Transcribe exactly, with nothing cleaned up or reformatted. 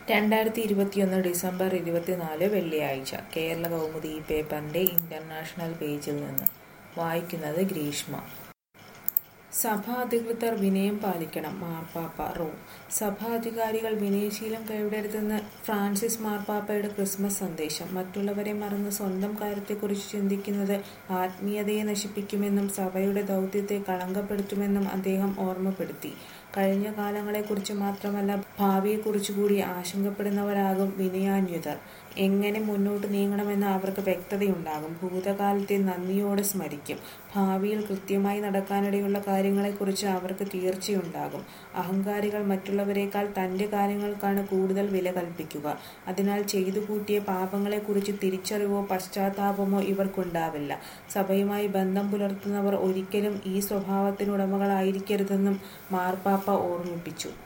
രണ്ടായിരത്തി ഇരുപത്തിയൊന്ന് ഡിസംബർ ഇരുപത്തിനാല് വെള്ളിയാഴ്ച കേരള കൗമുദി ഈ പേപ്പറിന്റെ ഇന്റർനാഷണൽ പേജിൽ നിന്ന് വായിക്കുന്നത് ഗ്രീഷ്മ. സഭാ അധികൃതർ വിനയം പാലിക്കണം. മാർപ്പാപ്പ റോം. സഭാ അധികാരികൾ വിനയശീലം കൈവിടരുതെന്ന് ഫ്രാൻസിസ് മാർപ്പാപ്പയുടെ ക്രിസ്മസ് സന്ദേശം. മറ്റുള്ളവരെ മറന്ന് സ്വന്തം കാര്യത്തെക്കുറിച്ച് ചിന്തിക്കുന്നത് ആത്മീയതയെ നശിപ്പിക്കുമെന്നും സഭയുടെ ദൗത്യത്തെ കളങ്കപ്പെടുത്തുമെന്നും അദ്ദേഹം ഓർമ്മപ്പെടുത്തി. കഴിഞ്ഞ കാലങ്ങളെക്കുറിച്ച് മാത്രമല്ല, ഭാവിയെക്കുറിച്ചുകൂടി ആശങ്കപ്പെടുന്നവരാകും വിനയാന്വിതർ. എങ്ങനെ മുന്നോട്ട് നീങ്ങണമെന്ന് അവർക്ക് വ്യക്തതയുണ്ടാകും. ഭൂതകാലത്തെ നന്ദിയോടെ സ്മരിക്കും. ഭാവിയിൽ കൃത്യമായി നടക്കാനിടയുള്ള കാര്യങ്ങളെക്കുറിച്ച് അവർക്ക് തീർച്ചയുണ്ടാകും. അഹങ്കാരികൾ മറ്റുള്ളവരെക്കാൾ തന്റെ കാര്യങ്ങൾക്കാണ് കൂടുതൽ വില കൽപ്പിക്കുക. അതിനാൽ ചെയ്തു കൂട്ടിയ പാപങ്ങളെക്കുറിച്ച് തിരിച്ചറിവോ പശ്ചാത്താപമോ ഇവർക്കുണ്ടാവില്ല. സഭയുമായി ബന്ധം പുലർത്തുന്നവർ ഒരിക്കലും ഈ സ്വഭാവത്തിനുടമകളായിരിക്കരുതെന്നും മാർപ്പാപ്പ ഓർമ്മിപ്പിച്ചു.